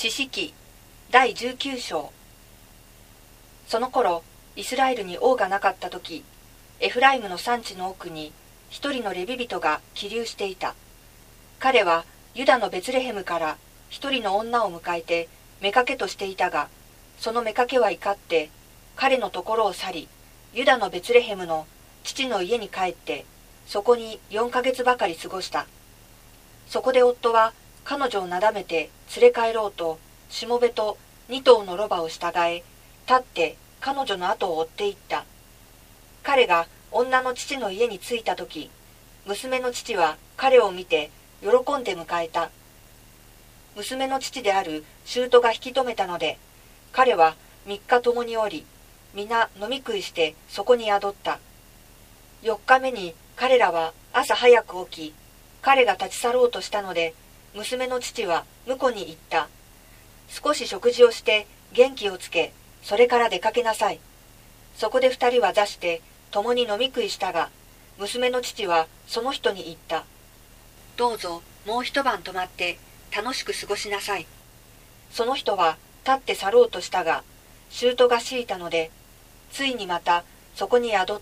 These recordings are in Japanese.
士師記第19章。その頃、イスラエルに王がなかった時、エフライムの山地の奥に一人のレビ人が起立していた。彼はユダのベツレヘムから一人の女を迎えて妾としていたが、その妾は怒って彼のところを去り、ユダのベツレヘムの父の家に帰って、そこに4ヶ月ばかり過ごした。そこで夫は彼女をなだめて連れ帰ろうと、しもべと2頭のロバを従え、立って彼女の後を追っていった。彼が女の父の家に着いたとき、娘の父は彼を見て喜んで迎えた。娘の父である舅が引き止めたので、彼は3日共におり、皆飲み食いしてそこに宿った。4日目に彼らは朝早く起き、彼が立ち去ろうとしたので、娘の父は婿に言った。少し食事をして元気をつけ、それから出かけなさい。そこで2人は座して共に飲み食いしたが、娘の父はその人に言った。どうぞもう一晩泊まって楽しく過ごしなさい。その人は立って去ろうとしたが、舅が強いたので、ついにまたそこに宿った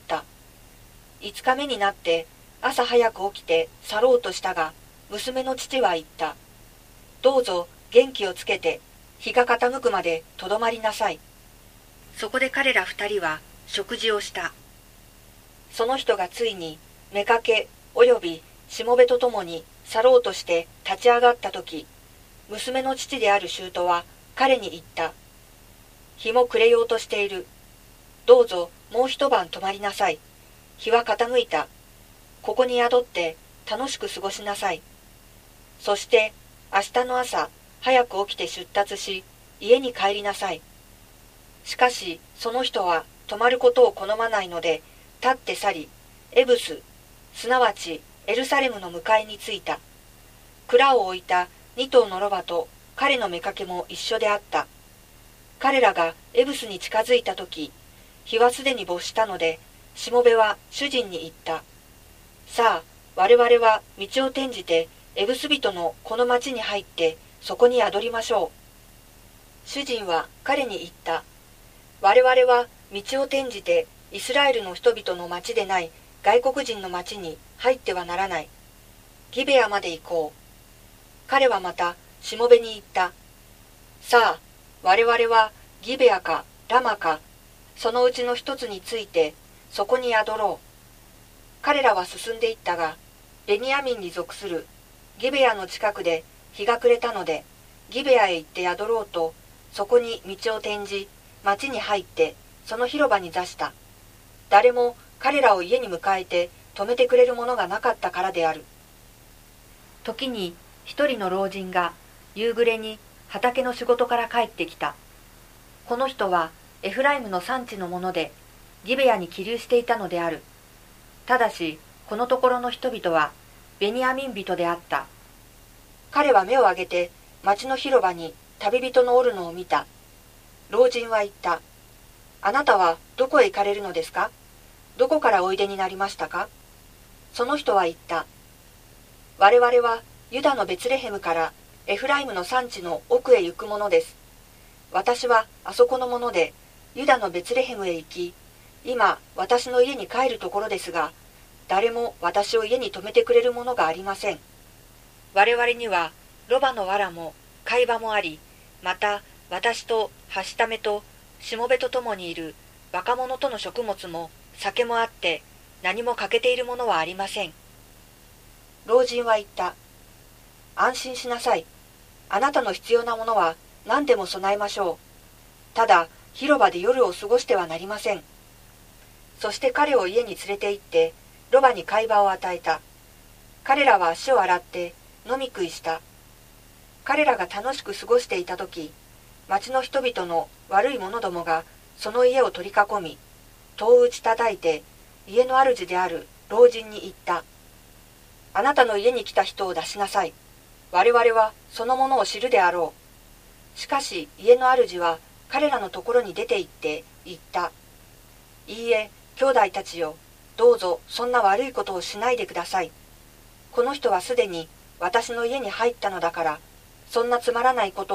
。5日目になって朝早く起きて去ろうとしたが、娘の父は言った。どうぞ元気をつけて日が傾くまでとどまりなさい。そこで彼ら2人は食事をした。その人がついに妾およびしもべと共に去ろうとして立ち上がったとき、娘の父である舅は彼に言った。日も暮れようとしている。どうぞもう一晩泊まりなさい。日は傾いた。ここに宿って楽しく過ごしなさい。そして明日の朝早く起きて出立し、家に帰りなさい。しかしその人は泊まることを好まないので、立って去り、エブス、すなわちエルサレムの向かいに着いた。蔵を置いた2頭のロバと彼の妾も一緒であった。彼らがエブスに近づいたとき、日はすでに没したので、しもべは主人に言った。さあ、我々は道を転じてエブス人のこの町に入ってそこに宿りましょう。主人は彼に言った。我々は道を転じてイスラエルの人々の町でない外国人の町に入ってはならない。ギベアまで行こう。彼はまたしもべに言った。さあ、我々はギベアかラマか、そのうちの一つについてそこに宿ろう。彼らは進んでいったが、ベニヤミンに属するギベアの近くで日が暮れたので、ギベアへ行って宿ろうと、そこに道を転じ、町に入って、その広場に座した。誰も彼らを家に迎えて泊めてくれるものがなかったからである。時に一人の老人が夕暮れに畑の仕事から帰ってきた。この人はエフライムの山地のもので、ギベアに起立していたのである。ただし、このところの人々はベニヤミン人であった。彼は目を上げて町の広場に旅人のおるのを見た。老人は言った。あなたはどこへ行かれるのですか？どこからおいでになりましたか？その人は言った。我々はユダのベツレヘムからエフライムの山地の奥へ行くものです。私はあそこのものでユダのベツレヘムへ行き、今私の家に帰るところですが、誰も私を家に泊めてくれるものがありません。我々にはロバの藁も貝場もあり、また私とはしためとしもべと共にいる若者との食物も酒もあって、何も欠けているものはありません。老人は言った。安心しなさい。あなたの必要なものは何でも備えましょう。ただ広場で夜を過ごしてはなりません。そして彼を家に連れて行ってロバに貝場を与えた。彼らは足を洗って飲み食いした。彼らが楽しく過ごしていたとき、町の人々の悪い者どもがその家を取り囲み、戸を打ち叩いて家の主である老人に言った。あなたの家に来た人を出しなさい。我々はその者を知るであろう。しかし家の主は彼らのところに出て行って言った。いいえ、兄弟たちよ、どうぞそんな悪いことをしないでください。この人はすでに私の家に入ったのだから、そんなつまらないことを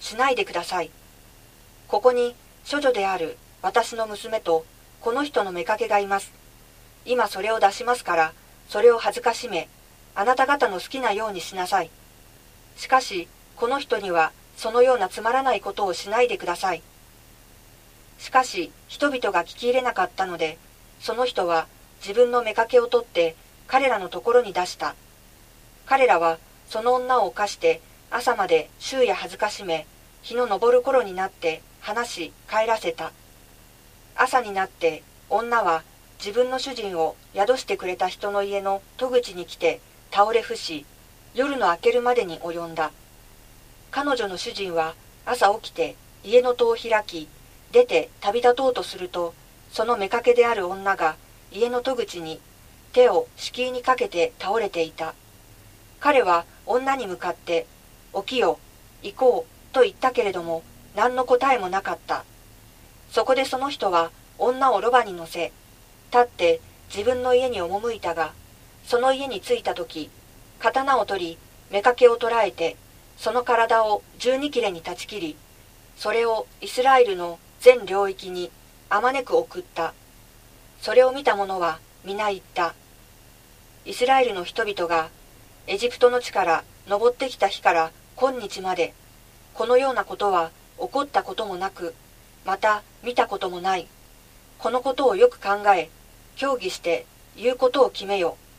しないでください。ここに処女である私の娘とこの人の妾がいます。今それを出しますから、それを恥ずかしめ、あなた方の好きなようにしなさい。しかし、この人にはそのようなつまらないことをしないでください。しかし、人々が聞き入れなかったので、その人は自分の妾を取って彼らのところに出した。彼らはその女を犯して朝まで昼夜恥ずかしめ、日の昇る頃になって話し帰らせた。朝になって女は自分の主人を宿してくれた人の家の戸口に来て倒れ伏し、夜の明けるまでに及んだ。彼女の主人は朝起きて家の戸を開き、出て旅立とうとすると、その妾である女が家の戸口に手を敷居にかけて倒れていた。彼は女に向かって、起きよ、行こうと言ったけれども、何の答えもなかった。そこでその人は女をロバに乗せ、立って自分の家に赴いたが、その家に着いたとき、刀を取り、妾を捕らえて、その体を12切れに断ち切り、それをイスラエルの全領域にあまねく送った。それを見た者は皆言った。イスラエルの人々がエジプトの地から登ってきた日から今日まで、このようなことは起こったこともなく、また見たこともない。このことをよく考え、協議して言うことを決めよ。